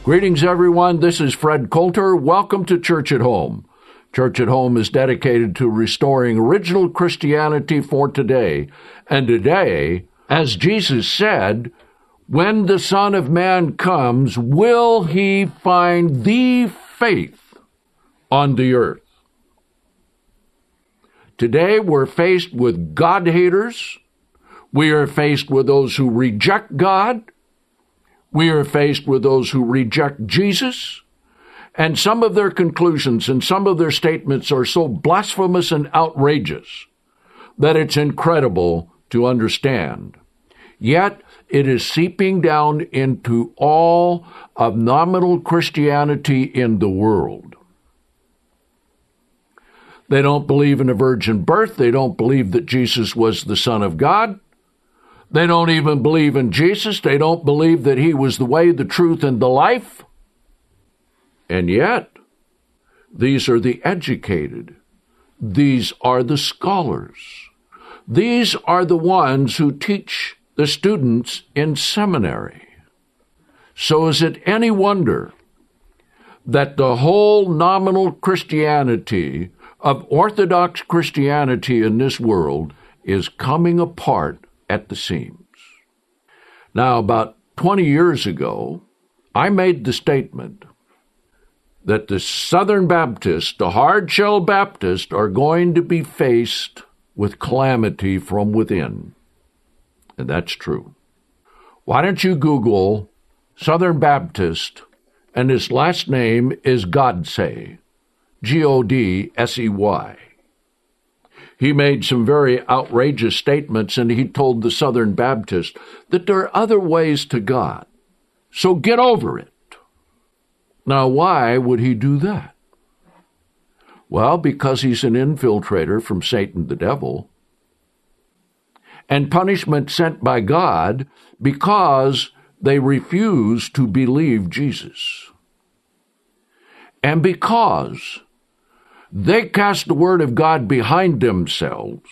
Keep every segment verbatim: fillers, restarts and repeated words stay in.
Greetings, everyone. This is Fred Coulter. Welcome to Church at Home. Church at Home is dedicated to restoring original Christianity for today. And today, as Jesus said, when the Son of Man comes, will he find the faith on the earth? Today, we're faced with God-haters. We are faced with those who reject God. We are faced with those who reject Jesus. And some of their conclusions and some of their statements are so blasphemous and outrageous that it's incredible to understand. Yet, it is seeping down into all of nominal Christianity in the world. They don't believe in a virgin birth. They don't believe that Jesus was the Son of God. They don't even believe in Jesus. They don't believe that he was the way, the truth, and the life. And yet, these are the educated. These are the scholars. These are the ones who teach the students in seminary. So is it any wonder that the whole nominal Christianity of Orthodox Christianity in this world is coming apart at the seams? Now, about twenty years ago, I made the statement that the Southern Baptists, the hard-shell Baptists, are going to be faced with calamity from within. And that's true. Why don't you Google Southern Baptist, and his last name is Godsey, G O D S E Y. He made some very outrageous statements, and he told the Southern Baptist that there are other ways to God. So get over it. Now, why would he do that? Well, because he's an infiltrator from Satan the devil, and punishment sent by God because they refuse to believe Jesus. And because they cast the word of God behind themselves,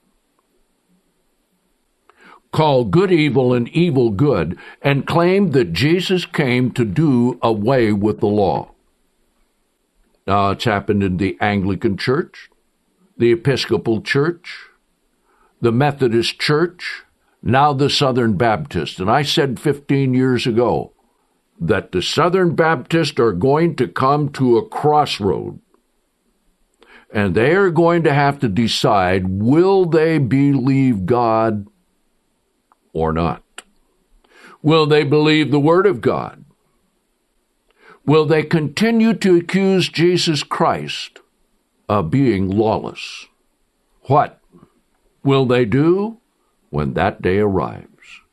call good evil and evil good, and claim that Jesus came to do away with the law. Now, it's happened in the Anglican Church, the Episcopal Church, the Methodist Church, now the Southern Baptist. And I said fifteen years ago that the Southern Baptists are going to come to a crossroad. And they are going to have to decide, will they believe God or not? Will they believe the Word of God? Will they continue to accuse Jesus Christ of being lawless? What will they do when that day arrives?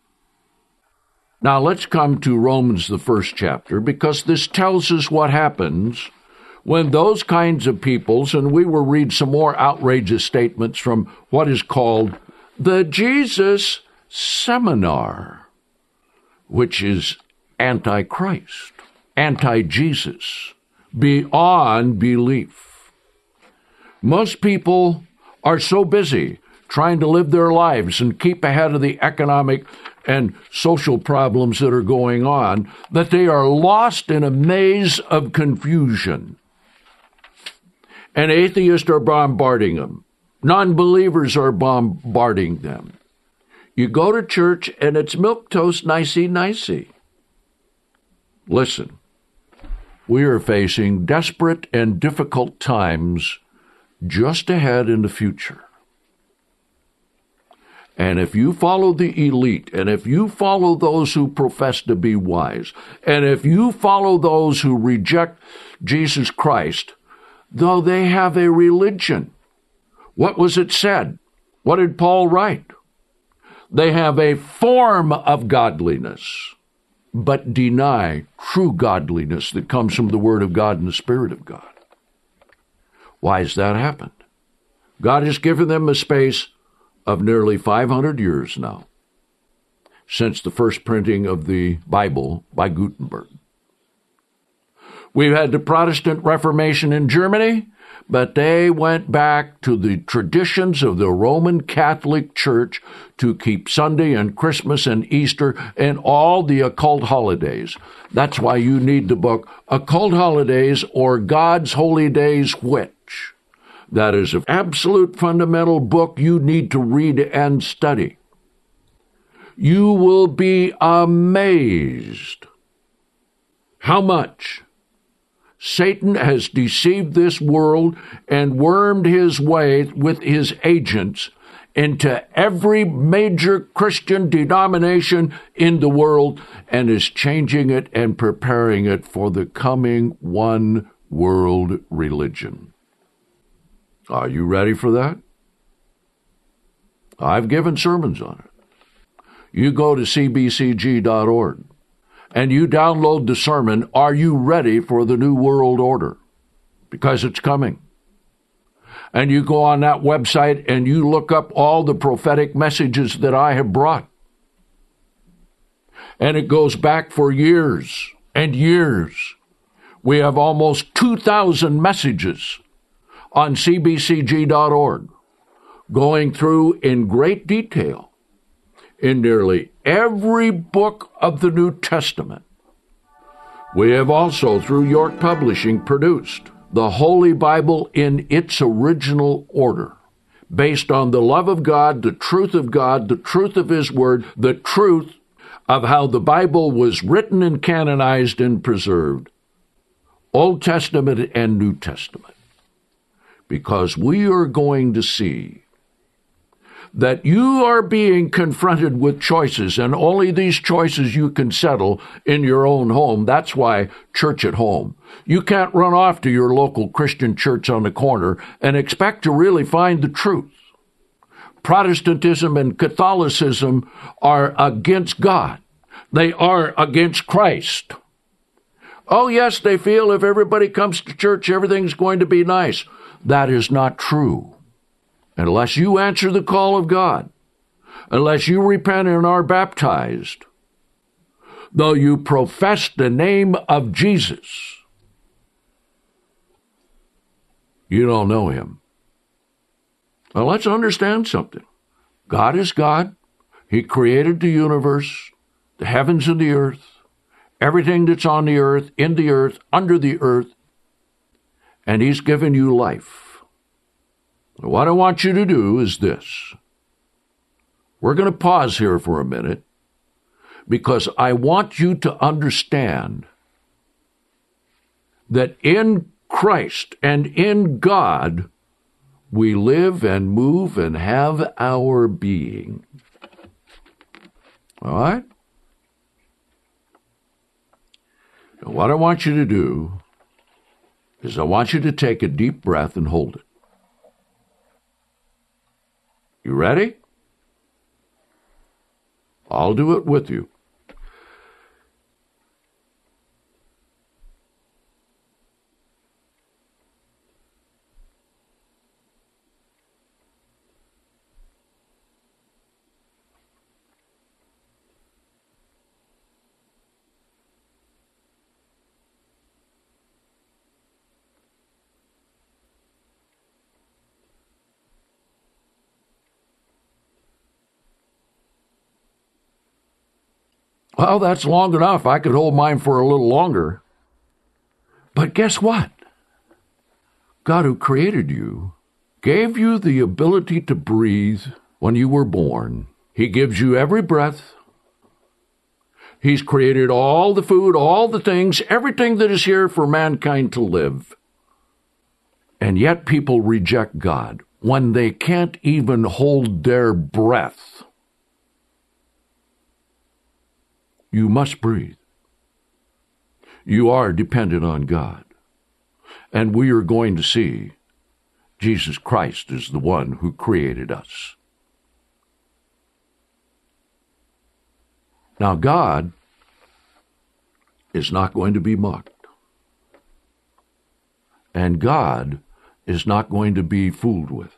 Now let's come to Romans, the first chapter, because this tells us what happens when those kinds of peoples, and we will read some more outrageous statements from what is called the Jesus Seminar, which is anti-Christ, anti-Jesus, beyond belief. Most people are so busy trying to live their lives and keep ahead of the economic and social problems that are going on that they are lost in a maze of confusion. And atheists are bombarding them. Non-believers are bombarding them. You go to church and it's milquetoast, nicey, nicey. Listen, we are facing desperate and difficult times just ahead in the future. And if you follow the elite, and if you follow those who profess to be wise, and if you follow those who reject Jesus Christ, though they have a religion, what was it said? What did Paul write? They have a form of godliness, but deny true godliness that comes from the Word of God and the Spirit of God. Why has that happened? God has given them a space of nearly five hundred years now, since the first printing of the Bible by Gutenberg. We've had the Protestant Reformation in Germany. but they went back to the traditions of the Roman Catholic Church to keep Sunday and Christmas and Easter and all the occult holidays. That's why you need the book Occult Holidays or God's Holy Days Which? That is an absolute fundamental book you need to read and study. You will be amazed how much Satan has deceived this world and wormed his way with his agents into every major Christian denomination in the world and is changing it and preparing it for the coming one world religion. Are you ready for that? I've given sermons on it. You go to c b c g dot org and you download the sermon, Are You Ready for the New World Order? Because it's coming. And you go on that website and you look up all the prophetic messages that I have brought. And it goes back for years and years. We have almost two thousand messages on c b c g dot org, going through in great detail in nearly every book of the New Testament. We have also, through York Publishing, produced the Holy Bible in its original order, based on the love of God, the truth of God, the truth of His Word, the truth of how the Bible was written and canonized and preserved, Old Testament and New Testament. Because we are going to see that you are being confronted with choices, and only these choices you can settle in your own home. That's why church at home. You can't run off to your local Christian church on the corner and expect to really find the truth. Protestantism and Catholicism are against God. They are against Christ. Oh, yes, they feel if everybody comes to church, everything's going to be nice. That is not true. Unless you answer the call of God, unless you repent and are baptized, though you profess the name of Jesus, you don't know Him. Now let's understand something. God is God. He created the universe, the heavens and the earth, everything that's on the earth, in the earth, under the earth, and He's given you life. What I want you to do is this. We're going to pause here for a minute because I want you to understand that in Christ and in God, we live and move and have our being. All right? Now, what I want you to do is I want you to take a deep breath and hold it. You ready? I'll do it with you. Well, that's long enough. I could hold mine for a little longer. But guess what? God, who created you, gave you the ability to breathe when you were born. He gives you every breath. He's created all the food, all the things, everything that is here for mankind to live. And yet people reject God when they can't even hold their breath. You must breathe. You are dependent on God. And we are going to see Jesus Christ is the one who created us. Now, God is not going to be mocked. And God is not going to be fooled with.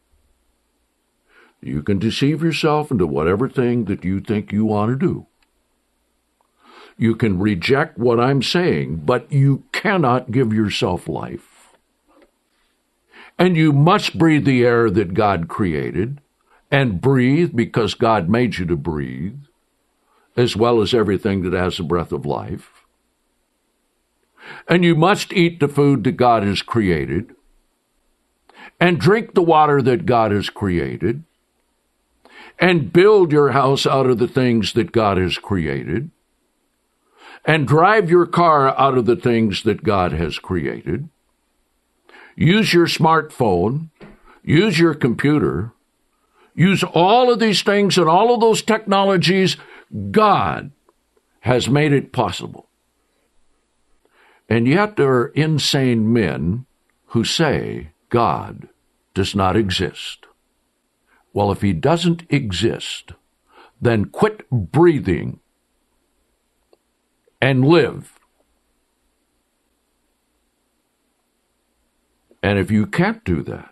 You can deceive yourself into whatever thing that you think you want to do. You can reject what I'm saying, but you cannot give yourself life. And you must breathe the air that God created, and breathe because God made you to breathe, as well as everything that has a breath of life. And you must eat the food that God has created, and drink the water that God has created, and build your house out of the things that God has created, and drive your car out of the things that God has created. Use your smartphone, use your computer, use all of these things and all of those technologies. God has made it possible. And yet there are insane men who say God does not exist. Well, if he doesn't exist, then quit breathing and live. And if you can't do that,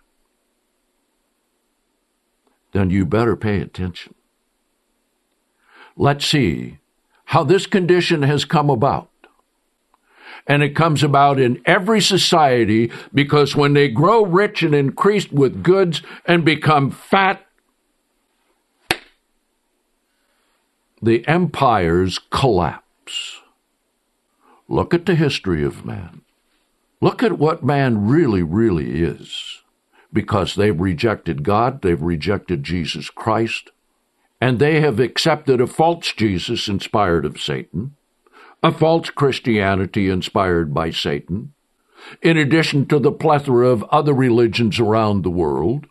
then you better pay attention. Let's see how this condition has come about. And it comes about in every society because when they grow rich and increased with goods and become fat, the empires collapse. Look at the history of man. Look at what man really, really is. Because they've rejected God, they've rejected Jesus Christ, and they have accepted a false Jesus inspired of Satan, a false Christianity inspired by Satan, in addition to the plethora of other religions around the world.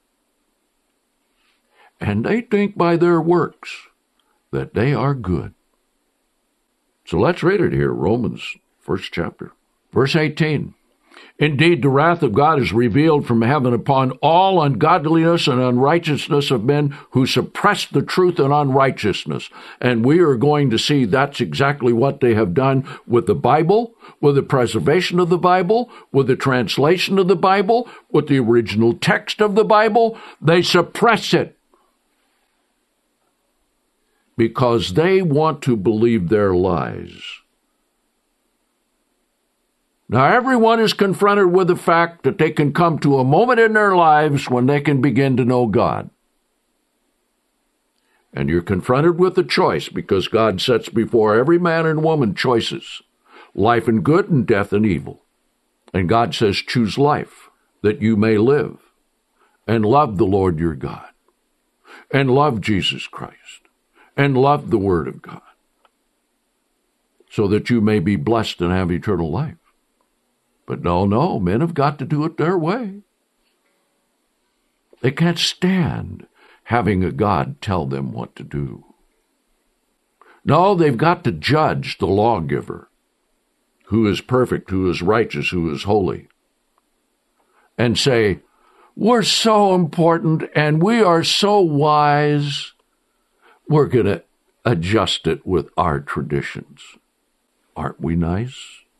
And they think by their works that they are good. So let's read it here, Romans, first chapter. Verse eighteen. Indeed, the wrath of God is revealed from heaven upon all ungodliness and unrighteousness of men who suppress the truth in unrighteousness. And we are going to see that's exactly what they have done with the Bible, with the preservation of the Bible, with the translation of the Bible, with the original text of the Bible. They suppress it because they want to believe their lies. Now, everyone is confronted with the fact that they can come to a moment in their lives when they can begin to know God. And you're confronted with a choice because God sets before every man and woman choices, life and good and death and evil. And God says, choose life that you may live and love the Lord your God and love Jesus Christ and love the Word of God so that you may be blessed and have eternal life. But no, no, men have got to do it their way. They can't stand having a God tell them what to do. No, they've got to judge the lawgiver, who is perfect, who is righteous, who is holy, and say, we're so important and we are so wise, we're going to adjust it with our traditions. Aren't we nice?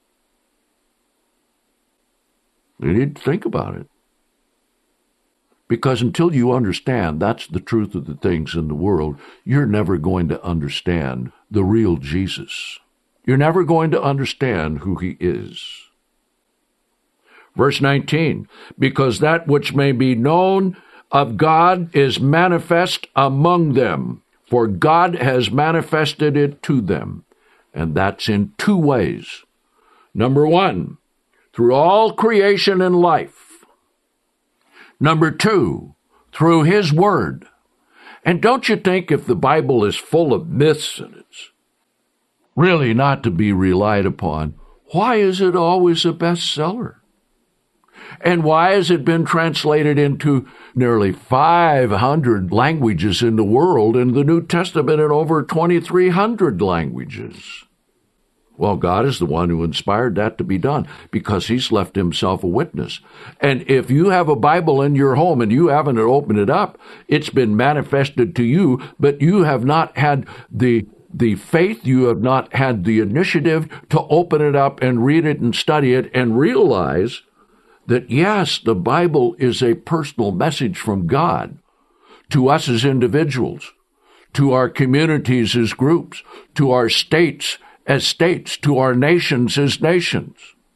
You need to think about it. Because until you understand that's the truth of the things in the world, you're never going to understand the real Jesus. You're never going to understand who he is. Verse nineteen, because that which may be known of God is manifest among them, for God has manifested it to them. And that's in two ways. Number one, through all creation and life. Number two, through his word. And don't you think if the Bible is full of myths and it's really not to be relied upon, why is it always a bestseller? And why has it been translated into nearly five hundred languages in the world, and the New Testament in over twenty-three hundred languages? Well, God is the one who inspired that to be done because he's left himself a witness. And if you have a Bible in your home and you haven't opened it up, it's been manifested to you, but you have not had the the faith, you have not had the initiative to open it up and read it and study it and realize that, yes, the Bible is a personal message from God to us as individuals, to our communities as groups, to our states as states, to our nations as nations.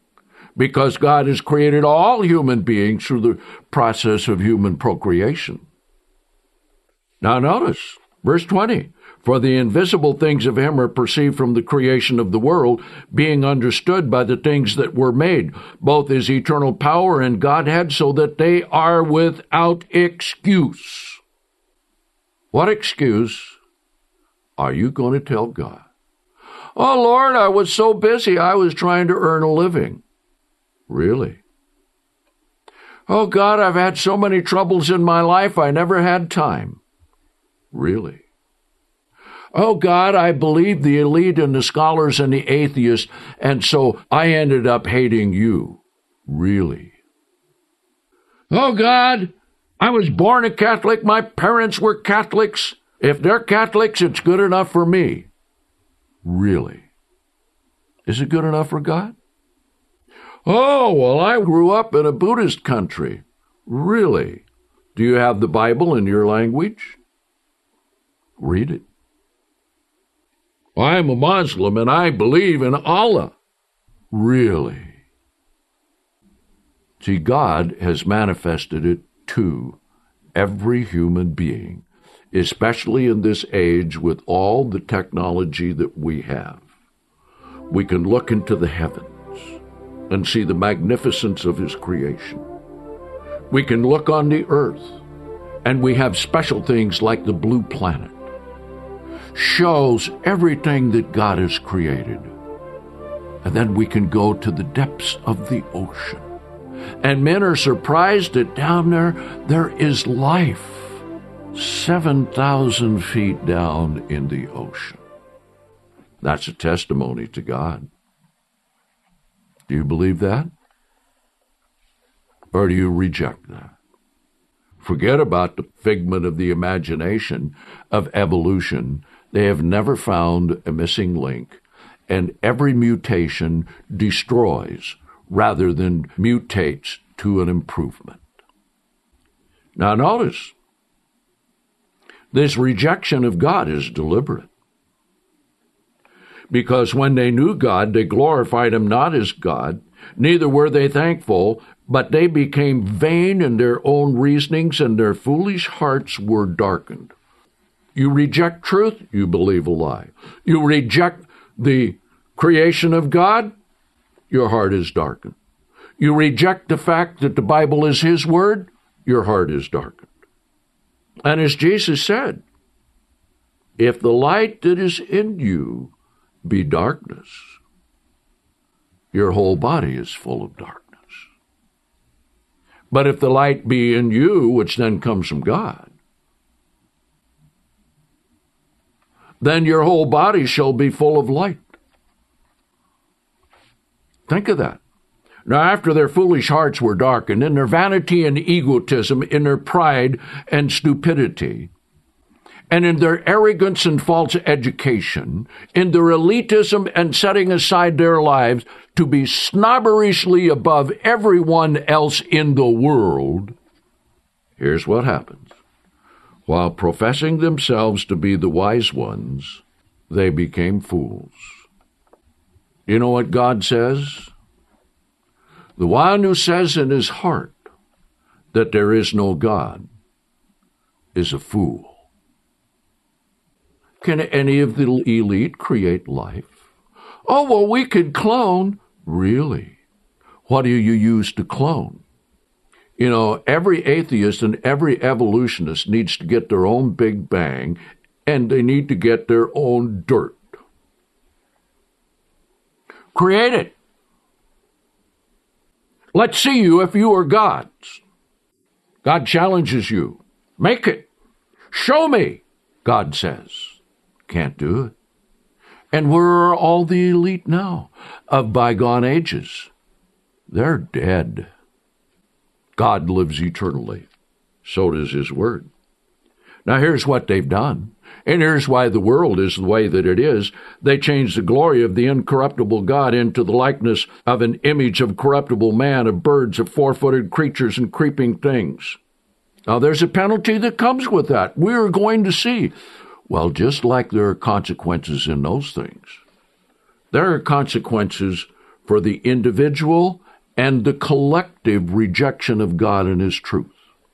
because God has created all human beings through the process of human procreation. Now notice, verse twenty, for the invisible things of him are perceived from the creation of the world, being understood by the things that were made, both his eternal power and Godhead, so that they are without excuse. What excuse are you going to tell God? Oh, Lord, I was so busy, I was trying to earn a living. Really? Oh, God, I've had so many troubles in my life, I never had time. Really? Oh, God, I believed the elite and the scholars and the atheists, and so I ended up hating you. Really? Oh, God, I was born a Catholic. My parents were Catholics. If they're Catholics, it's good enough for me. Really? Is it good enough for God? Oh, well, I grew up in a Buddhist country. Really? Do you have the Bible in your language? Read it. I'm a Muslim and I believe in Allah. Really? See, God has manifested it to every human being, especially in this age with all the technology that we have. We can look into the heavens and see the magnificence of his creation. We can look on the earth, and we have special things like the blue planet. Shows everything that God has created. And then we can go to the depths of the ocean. And men are surprised that down there, there is life. seven thousand feet down in the ocean. That's a testimony to God. Do you believe that? Or do you reject that? Forget about the figment of the imagination of evolution. They have never found a missing link, and every mutation destroys rather than mutates to an improvement. Now notice, this rejection of God is deliberate. Because when they knew God, they glorified him not as God, neither were they thankful, but they became vain in their own reasonings, and their foolish hearts were darkened. You reject truth, you believe a lie. You reject the creation of God, your heart is darkened. You reject the fact that the Bible is his word, your heart is darkened. And as Jesus said, if the light that is in you be darkness, your whole body is full of darkness. But if the light be in you, which then comes from God, then your whole body shall be full of light. Think of that. Now, after their foolish hearts were darkened, in their vanity and egotism, in their pride and stupidity, and in their arrogance and false education, in their elitism and setting aside their lives to be snobberishly above everyone else in the world, here's what happens. While professing themselves to be the wise ones, they became fools. You know what God says? The one who says in his heart that there is no God is a fool. Can any of the elite create life? Oh, well, we could clone. Really? What do you use to clone? You know, every atheist and every evolutionist needs to get their own Big Bang, and they need to get their own dirt. Create it. Let's see you if you are gods. God challenges you. Make it. Show me, God says. Can't do it. And where are all the elite now of bygone ages? They're dead. God lives eternally. So does his word. Now here's what they've done. And here's why the world is the way that it is. They changed the glory of the incorruptible God into the likeness of an image of corruptible man, of birds, of four-footed creatures, and creeping things. Now there's a penalty that comes with that. We're going to see. Well, just like there are consequences in those things, there are consequences for the individual and the collective rejection of God and His truth.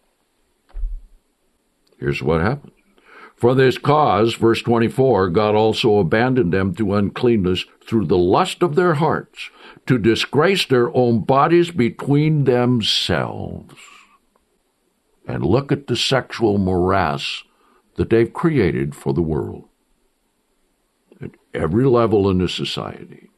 Here's what happened. For this cause, verse twenty-four, God also abandoned them to uncleanness through the lust of their hearts, to disgrace their own bodies between themselves. And look at the sexual morass that they've created for the world at every level in the society.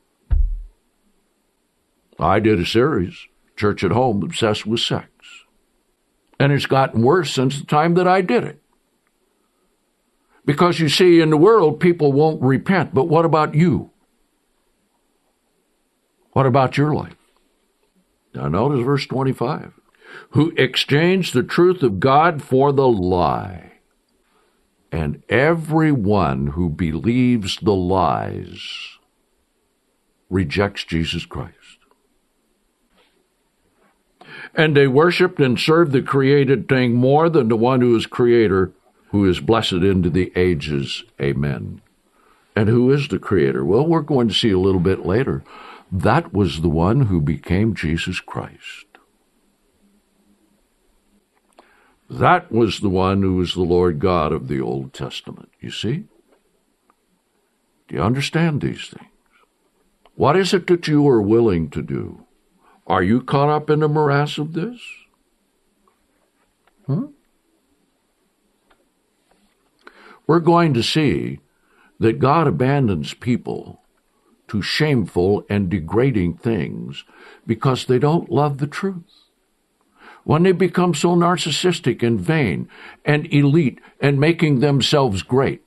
I did a series, Church at Home, Obsessed with Sex. And it's gotten worse since the time that I did it. Because you see, in the world, people won't repent. But what about you? What about your life? Now notice verse twenty-five. Who exchanged the truth of God for the lie. And everyone who believes the lies rejects Jesus Christ. And they worshipped and served the created thing more than the one who is creator, who is blessed into the ages. Amen. And who is the creator? Well, we're going to see a little bit later. That was the one who became Jesus Christ. That was the one who was the Lord God of the Old Testament. You see? Do you understand these things? What is it that you are willing to do? Are you caught up in the morass of this? Huh? We're going to see that God abandons people to shameful and degrading things because they don't love the truth. When they become so narcissistic and vain and elite and making themselves great,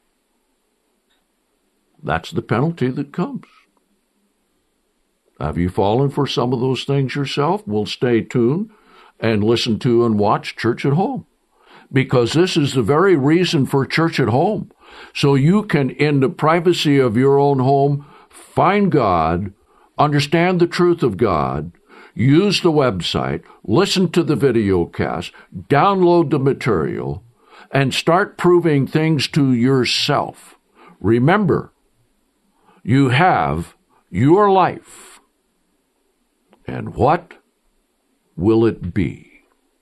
that's the penalty that comes. Have you fallen for some of those things yourself? Well, stay tuned and listen to and watch Church at Home, because this is the very reason for Church at Home. So you can, in the privacy of your own home, find God, understand the truth of God, use the website, listen to the video cast, download the material, and start proving things to yourself. Remember, you have your life. And what will it be?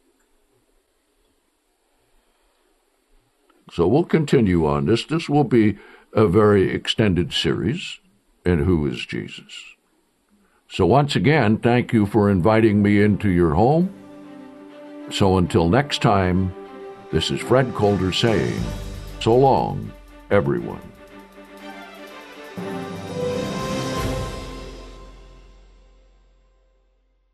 So we'll continue on this. This will be a very extended series in Who is Jesus? So once again, thank you for inviting me into your home. So until next time, this is Fred Coulter saying, so long, everyone.